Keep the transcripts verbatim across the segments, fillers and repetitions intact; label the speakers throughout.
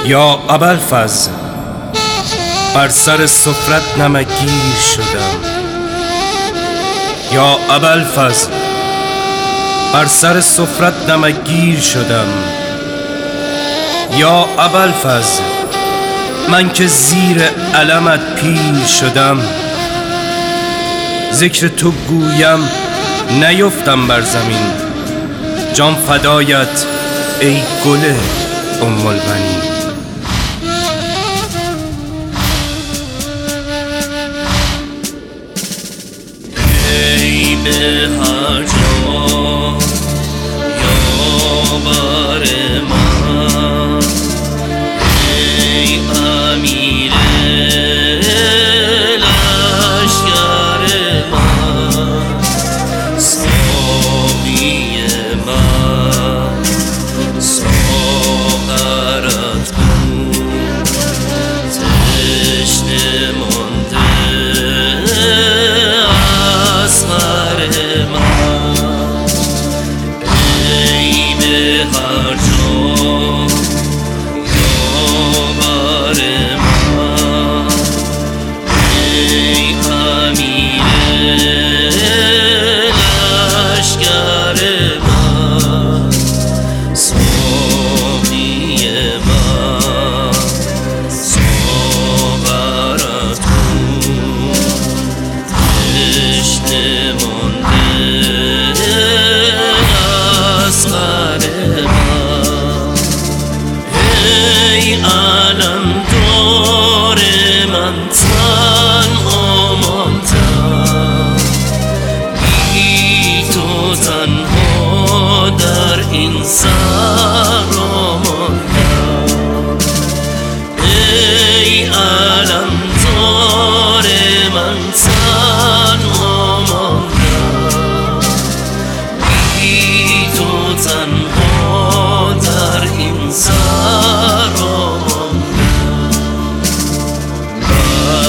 Speaker 1: یا ابوالفضل، بر سر سفرت نمکگیر شدم. یا ابوالفضل، بر سر سفرت نمکگیر شدم. یا ابوالفضل، من که زیر علمت پیر شدم. ذکر تو گویم نیفتم بر زمین، جان فدایت ای گل ام البنین.
Speaker 2: ای به هر جا یاور من، ای امیر لشکر من، ساقی من، ساغرت بود تشنه مانده ای علم دار من تنها ماندم، بی تو تنها در این سرا ماندم.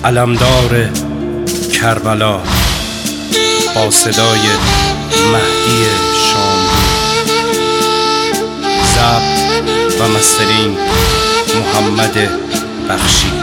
Speaker 1: علمدار کربلا با صدای مهدی شاملو. ضبط و مسترینگ محمد بخشی.